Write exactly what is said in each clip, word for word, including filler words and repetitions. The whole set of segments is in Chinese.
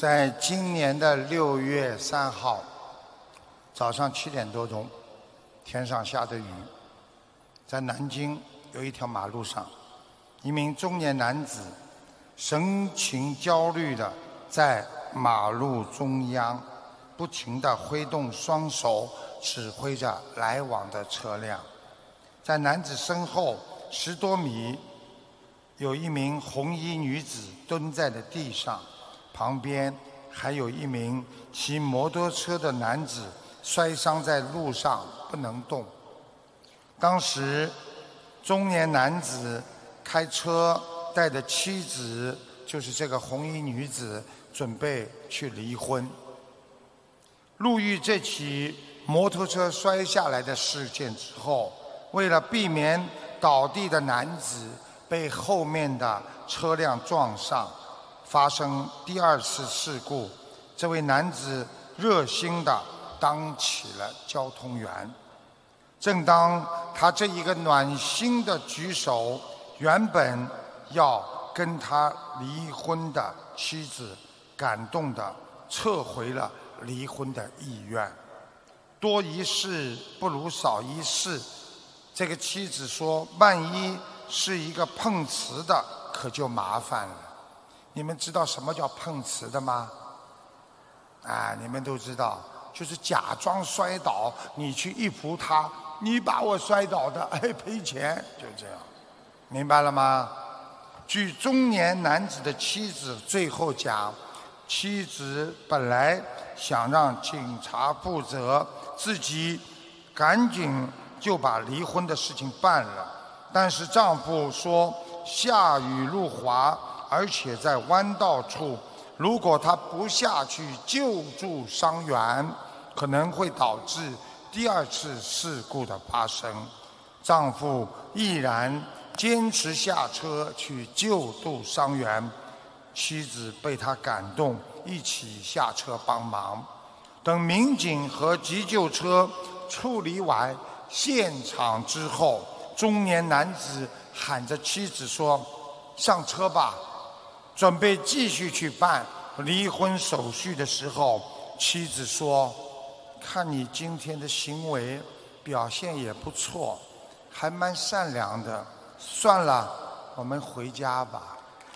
在今年的六月三号早上七点多钟，天上下着雨，在南京有一条马路上，一名中年男子神情焦虑地在马路中央不停地挥动双手，指挥着来往的车辆。在男子身后十多米，有一名红衣女子蹲在了地上，旁边还有一名骑摩托车的男子摔伤在路上不能动。当时中年男子开车带着妻子，就是这个红衣女子，准备去离婚。路遇这起摩托车摔下来的事件之后，为了避免倒地的男子被后面的车辆撞上，发生第二次事故，这位男子热心地当起了交通员。正当他这一个暖心的举手，原本要跟他离婚的妻子感动地撤回了离婚的意愿。多一事不如少一事，这个妻子说，万一是一个碰瓷的，可就麻烦了。你们知道什么叫碰瓷的吗？啊，你们都知道，就是假装摔倒，你去一扶他，你把我摔倒的，哎，赔钱，就这样，明白了吗？据中年男子的妻子最后讲，妻子本来想让警察负责，自己赶紧就把离婚的事情办了，但是丈夫说下雨路滑，而且在弯道处，如果他不下去救助伤员，可能会导致第二次事故的发生。丈夫毅然坚持下车去救助伤员，妻子被他感动，一起下车帮忙。等民警和急救车处理完现场之后，中年男子喊着妻子说，上车吧，准备继续去办离婚手续的时候，妻子说，看你今天的行为表现也不错，还蛮善良的，算了，我们回家吧。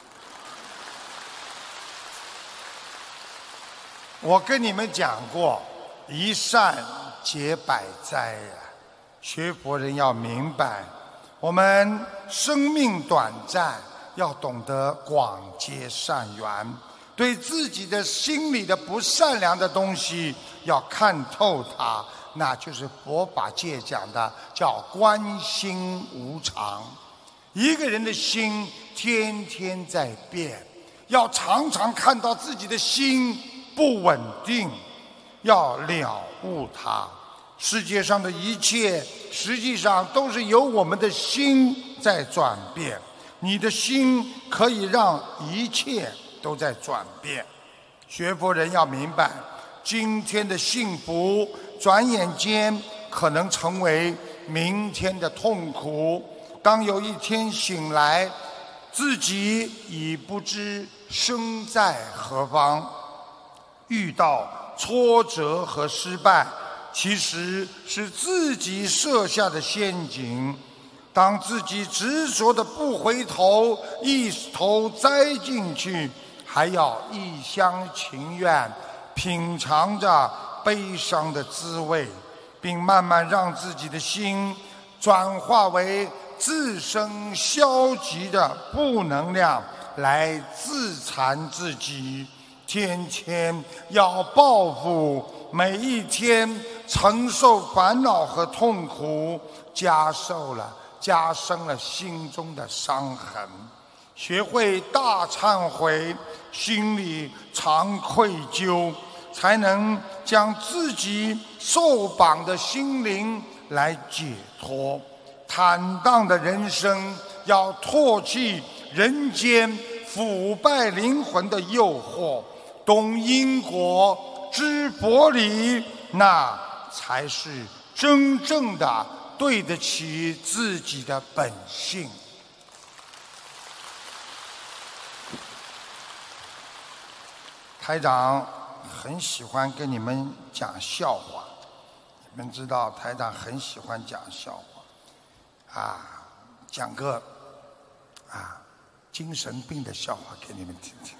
我跟你们讲过，一善解百灾呀。学佛人要明白，我们生命短暂，要懂得广结善缘，对自己的心里的不善良的东西要看透它，那就是佛法界讲的叫观心无常。一个人的心天天在变，要常常看到自己的心不稳定，要了悟它。世界上的一切实际上都是由我们的心在转变，你的心可以让一切都在转变。学佛人要明白，今天的幸福转眼间可能成为明天的痛苦。当有一天醒来，自己已不知身在何方，遇到挫折和失败，其实是自己设下的陷阱。当自己执着的不回头，一头栽进去，还要一厢情愿品尝着悲伤的滋味，并慢慢让自己的心转化为自身消极的负能量，来自残自己。天天要报复，每一天承受烦恼和痛苦，加受了加深了心中的伤痕。学会大忏悔，心里常愧疚，才能将自己受绑的心灵来解脱。坦荡的人生，要唾弃人间腐败灵魂的诱惑，懂因果，知佛理，那才是真正的对得起自己的本性。 台长很喜欢跟你们讲笑话，你们知道台长很喜欢讲笑话，啊，讲个啊精神病的笑话给你们听听。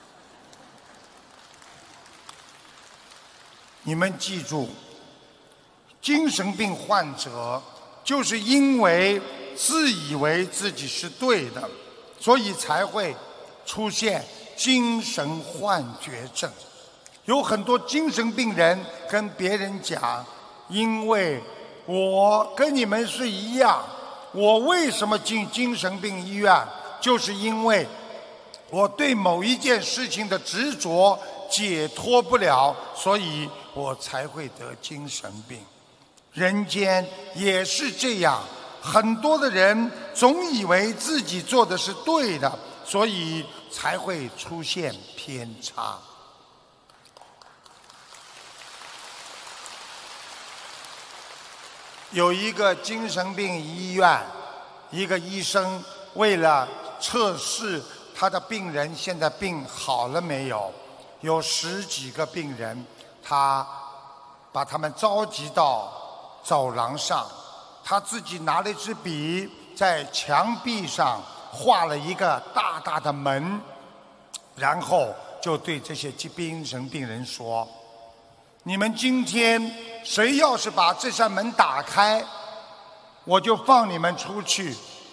你们记住，精神病患者就是因为自以为自己是对的，所以才会出现精神幻觉症。有很多精神病人跟别人讲，因为我跟你们是一样，我为什么进精神病医院，就是因为我对某一件事情的执着解脱不了，所以我才会得精神病。人间也是这样，很多的人总以为自己做的是对的，所以才会出现偏差。有一个精神病医院，一个医生为了测试他的病人现在病好了没有，有十几个病人，他把他们召集到走廊上，他自己拿了一支笔，在墙壁上画了一个大大的门，然后就对这些精神病人说：你们今天谁要是把这扇门打开，我就放你们出去。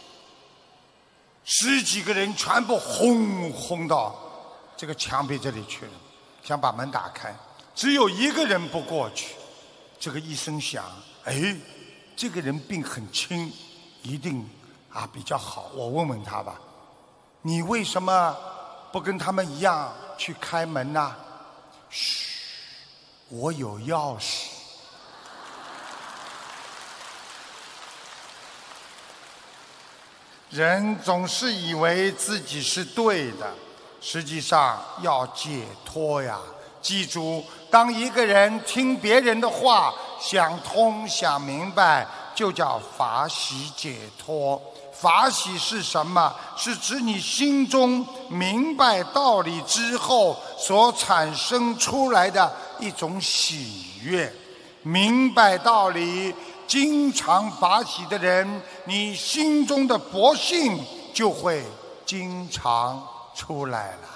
十几个人全部轰轰到这个墙壁这里去了，想把门打开，只有一个人不过去。这个医生想，哎，这个人病很轻，一定啊比较好，我问问他吧。你为什么不跟他们一样去开门呢？嘘，我有钥匙。人总是以为自己是对的，实际上要解脱呀。记住，当一个人听别人的话，想通想明白，就叫法喜解脱。法喜是什么？是指你心中明白道理之后所产生出来的一种喜悦。明白道理，经常法喜的人，你心中的佛性就会经常出来了。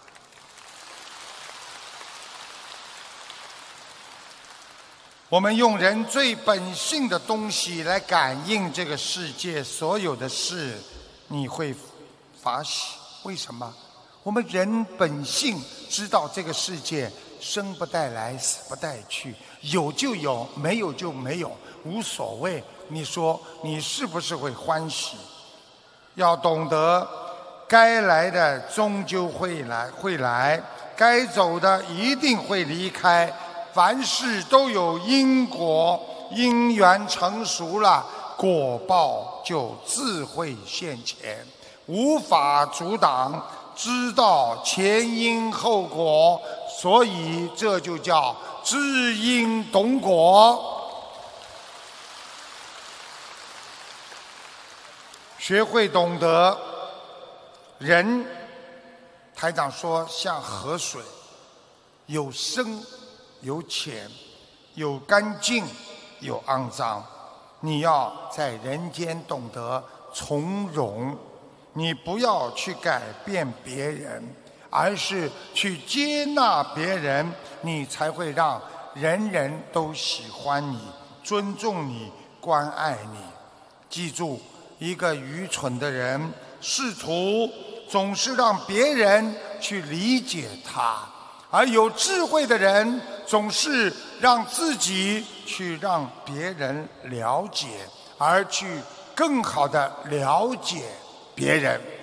我们用人最本性的东西来感应这个世界所有的事，你会法喜。为什么？我们人本性知道这个世界生不带来，死不带去，有就有，没有就没有，无所谓。你说你是不是会欢喜？要懂得，该来的终究会来，会来；该走的一定会离开。凡事都有因果，因缘成熟了，果报就自会现前，无法阻挡，知道前因后果，所以这就叫知因懂果。学会懂得，人，台长说像河水，有深有浅，有干净有肮脏。你要在人间懂得从容，你不要去改变别人，而是去接纳别人，你才会让人人都喜欢你，尊重你，关爱你。记住，一个愚蠢的人试图总是让别人去理解他，而有智慧的人总是让自己去让别人了解，而去更好地了解别人。